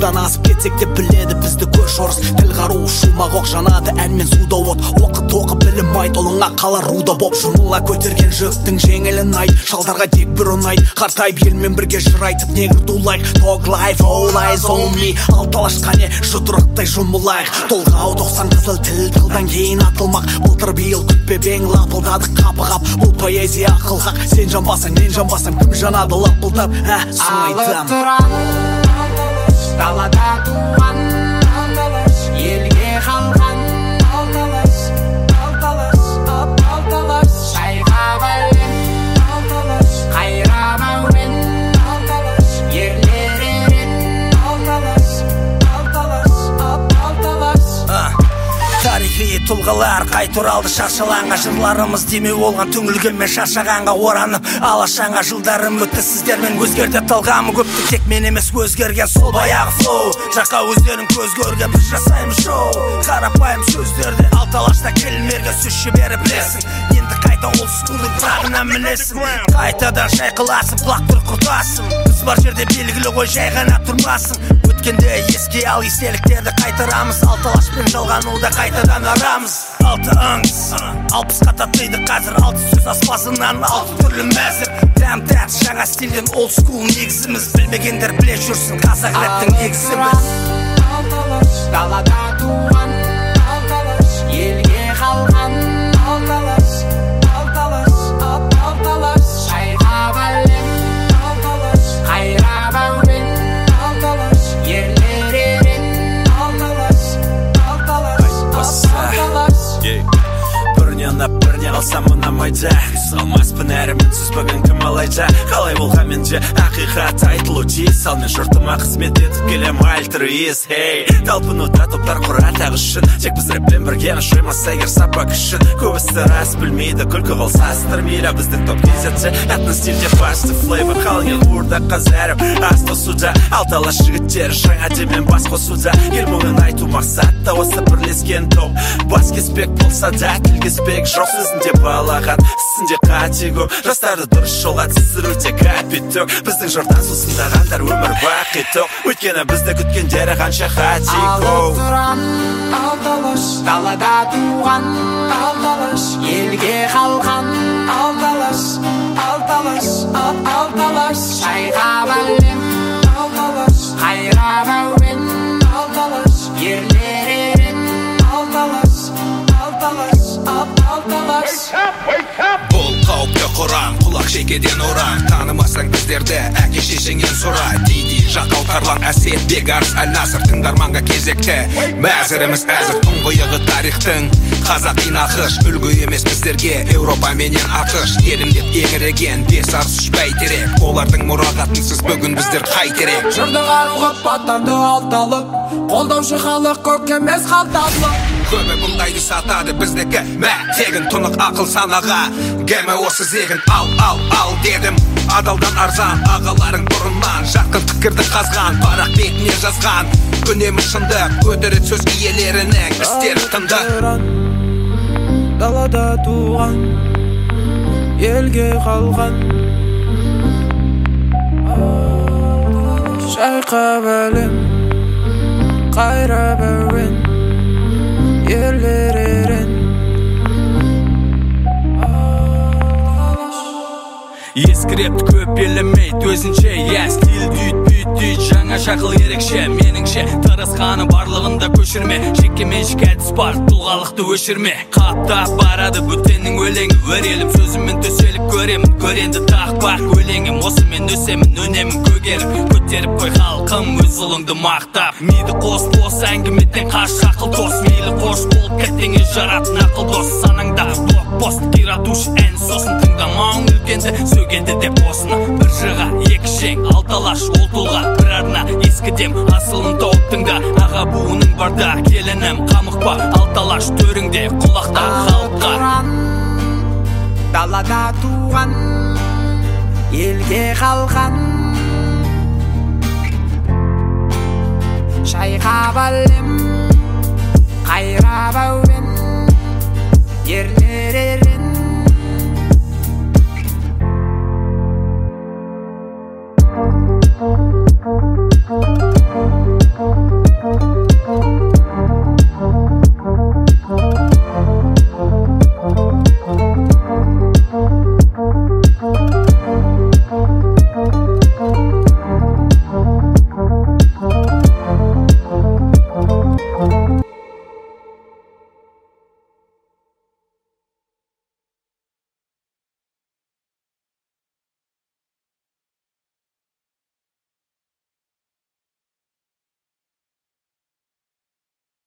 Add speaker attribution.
Speaker 1: судан асып кетсек те біледі бізді көш орыс. Тіл қару шумақ оқ жанады әнмен суда от. Оқы білім айт, олыңа қалар руда боп. Жұмыла көтерген жүктің жеңілін айт, шалдарға тек бір ұнайт. Қартайып елмен бірге жыр айтып негр дулайық. Talk life, all eyes on me. Алталаш қане жұдырықтай жұмылайық. Толғау 90 қызыл тіл, тылдан кейін атылмақ. Былтыр биыл күтпебең лапылдадық қапы-қап. Бұл поэзия ақылғақ, сен жанбасаң, мен жанбасаң, кім жанады лапылдап,
Speaker 2: алып тұран алталаш, далада туған алталаш, елге қалған алталаш, алталаш, алталаш, шайқап әлем алталаш, қайрап әуен алталаш, ерлер ерен алталаш, алталаш, алталаш.
Speaker 1: Тарихи тұлғалар қайт оралды шаршаланға, жырларымыз демеу болған түңілгенмен шаршағанға оранып. Алашаңа жылдарым өтті сіздермен, өзгерді талғамы көпті, тек мен емес өзгерген сол баяғы флоу. Жаққа өздерің көз көрген біз жасаймыз шоу. Қарапайым сөздерді алталашта келмерге сөз шебері білесің. Енді қайта ол скулдың тағына мінесің, қайтадан шайқыласың, плақтыр құртасың. Біз бар жерде белгілі ғой, жай ғана тұрмасың. Өткенде еске ал, естеліктерді қайтарамыз. Алталашпен жалғануды қайтадан арамыз. 6 аңыз 60-қа татиды қазір, 6 сөз аспазынан 6 түрлі мәзір. Дәм тәт жаңа стилден old school негізіміз. Білмегендер біле жүрсін, қазақ рэптің негізі біз.
Speaker 2: Алталаш, далада туған алталаш, елге қалған алталаш, алталаш, алталаш, шайқап әлем алталаш, қайрап әуен алталаш, ерлер ерен алталаш, алталаш, алталаш.
Speaker 1: Біріне қалсам ұнамайды, салмаспын әрімінсіз бүгін кім алайда. Қалай болғанмен де ақиқат айтылу тиіс, ал мен жұртыма қызмет етіп келем альтруист. Талпынуда топтар құратағы үшін, тек біз рэппен бірге шоймаса егер сапа күшін. Көбісі рас білмейді, күлкі қылса астырмейді. Біздің топ кезетсе әтні стильде басты флейвор. Қалың ел ұрда қазарып ас тосуда, алталаш жігіттері жаңа демен бас қосуда. Ел мұңын айту мақсатта осы бірлескен топ. Бас кеспек болса да тіл кеспек жоқ, сөзінде балаған, сізінде қате көп. Жастарды дұрыс жолға түсіру тек капиток. Біздің жұрттан сусындағандар өмір бақи тоқ. Өйткені бізді күткендері қанша қате көп.
Speaker 2: Алып тұран алталаш, далада туған алталаш, елге қалған алталаш, алталаш, алталаш, шайқап әлем алталаш, қайрап әуен алталаш, ерлер ерен алталаш, алталаш, алталаш.
Speaker 3: Бұл қауіпті құран, құлақ шекеден ұран. Танымасаң біздерді әке шешеңнен сұра. Диди, Жақал, Тарлан, Әсет, Бегарс, Әл-Насыр, тыңдарманға кезекті. Мәзіріміз әзір тұңғиығы тарихтың. Қазақи нақыш, үлгі емес біздерге Еуропа менен ақш. Елім деп еңіреген, бес арыс үш бәйтерек. Олардың мұрағатынсыз бүгін біздер қайтерек.
Speaker 2: Жырды қаруғып аттанды алталып, қолдаушы халық көк емес қалталып.
Speaker 3: Көбі бұндайды сатады біздікі, мә тегін тұнық ақыл санаға. Гәмі осы зегін ал дедім. Адалдан арзан ағаларың бұрыннан, жатқын пікірді қазған, парақ бетіне жазған. Үнемі шындық, өтірік сөз иелерінің істері тынды.
Speaker 4: Далада туған, елге қалған, шайқап әлем, қайрап әуен, ерлер ерен.
Speaker 1: Ескірепті көп елемейді өзінше, стиль дүйт жаңа шақыл ерекше. Меніңше тырысқаны барлығында көшірме, жеке меншік әдіс бар, тұлғалықты өшірме. Қаптап барады бөтеннің өлеңі, өрелім сөзіммен төселіп көремін. Көренді тақпақ өлеңім, осымен өсемін, өнемін көгеріп. Көтеріп қой халқым өз ұлыңды мақтап. Мейді қос әңгіметтен қаш ақыл дос. Мейлі қош болып кәттеңе жаратын ақыл дос. Санаңда блокпост қиратуш ән, сосын тыңдамауың үлкенді сөгеді деп осыны. Бір жыға екі шең алталаш ол тұлға, бір арна ескідем асылын тауыптыңда. Аға буының барда келінім қамықпа, алталаш төріңде құлақта халыққа.
Speaker 2: Далада туған, елге қалған, шайқап әлем, қайрап әуен